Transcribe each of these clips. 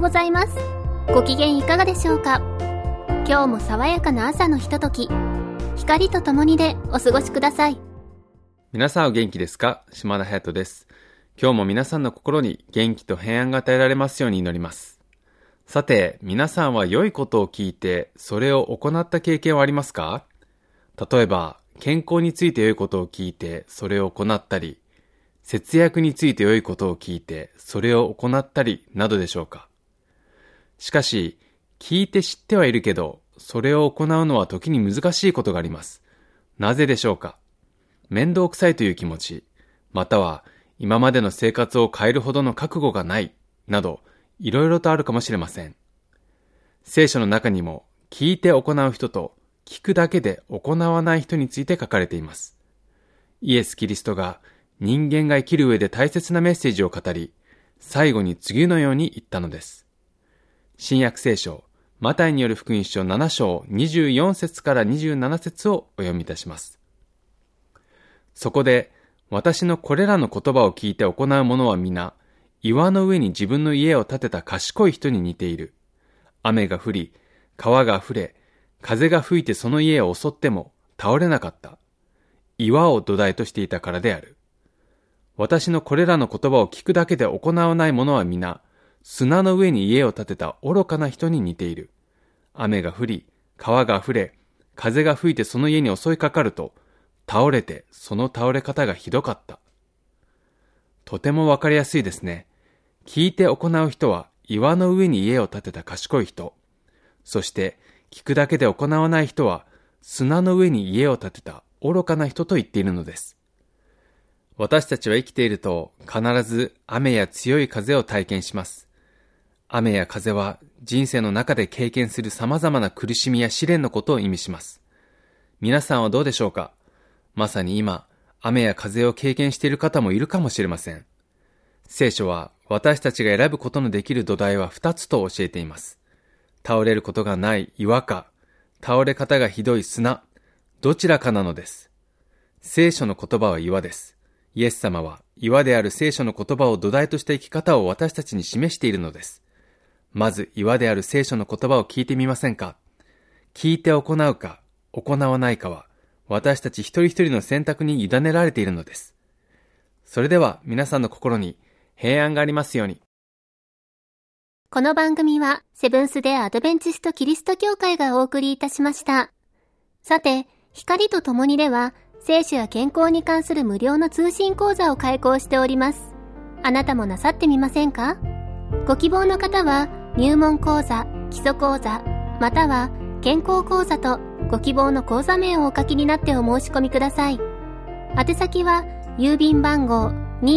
ございます。ご機嫌いかがでしょうか。今日も爽やかな朝のひととき、光とともにでお過ごしください。 皆さんお元気ですか？島田隼人です。今日も皆さんの心に元気と平安が与えられますように祈ります。さて、皆さんは良いことを聞いてそれを行った経験はありますか？例えば、健康について良いことを聞いてそれを行ったり、節約について良いことを聞いてそれを行ったりなどでしょうか。しかし、聞いて知ってはいるけど、それを行うのは時に難しいことがあります。なぜでしょうか。面倒くさいという気持ち、または今までの生活を変えるほどの覚悟がないなど、いろいろとあるかもしれません。聖書の中にも、聞いて行う人と聞くだけで行わない人について書かれています。イエス・キリストが人間が生きる上で大切なメッセージを語り、最後に次のように言ったのです。新約聖書、マタイによる福音書7章24節から27節をお読みいたします。そこで、私のこれらの言葉を聞いて行う者は皆、岩の上に自分の家を建てた賢い人に似ている。雨が降り、川が溢れ、風が吹いてその家を襲っても倒れなかった。岩を土台としていたからである。私のこれらの言葉を聞くだけで行わない者は皆、砂の上に家を建てた愚かな人に似ている。雨が降り、川が溢れ、風が吹いてその家に襲いかかると、倒れてその倒れ方がひどかった。とてもわかりやすいですね。聞いて行う人は岩の上に家を建てた賢い人。そして聞くだけで行わない人は砂の上に家を建てた愚かな人と言っているのです。私たちは生きていると必ず雨や強い風を体験します。雨や風は人生の中で経験する様々な苦しみや試練のことを意味します。皆さんはどうでしょうか？まさに今、雨や風を経験している方もいるかもしれません。聖書は私たちが選ぶことのできる土台は2つと教えています。倒れることがない岩か、倒れ方がひどい砂、どちらかなのです。聖書の言葉は岩です。イエス様は岩である聖書の言葉を土台とした生き方を私たちに示しているのです。まず岩である聖書の言葉を聞いてみませんか？聞いて行うか、行わないかは、私たち一人一人の選択に委ねられているのです。それでは皆さんの心に平安がありますように。 この番組はセブンス・デ・アドベンチスト・キリスト教会がお送りいたしました。さて、光とともにでは聖書や健康に関する無料の通信講座を開講しております。あなたもなさってみませんか？ご希望の方は入門講座、基礎講座、または健康講座とご希望の講座名をお書きになってお申し込みください。宛先は郵便番号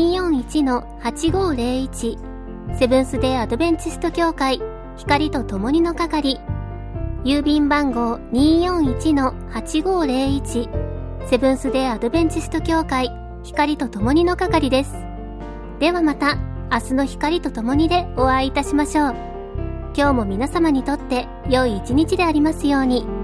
241-8501 セブンス・デ・アドベンチスト教会光とともにの係、郵便番号 241-8501 セブンス・デ・アドベンチスト教会光とともにの係です。ではまた明日の光とともにでお会いいたしましょう。今日も皆様にとって良い一日でありますように。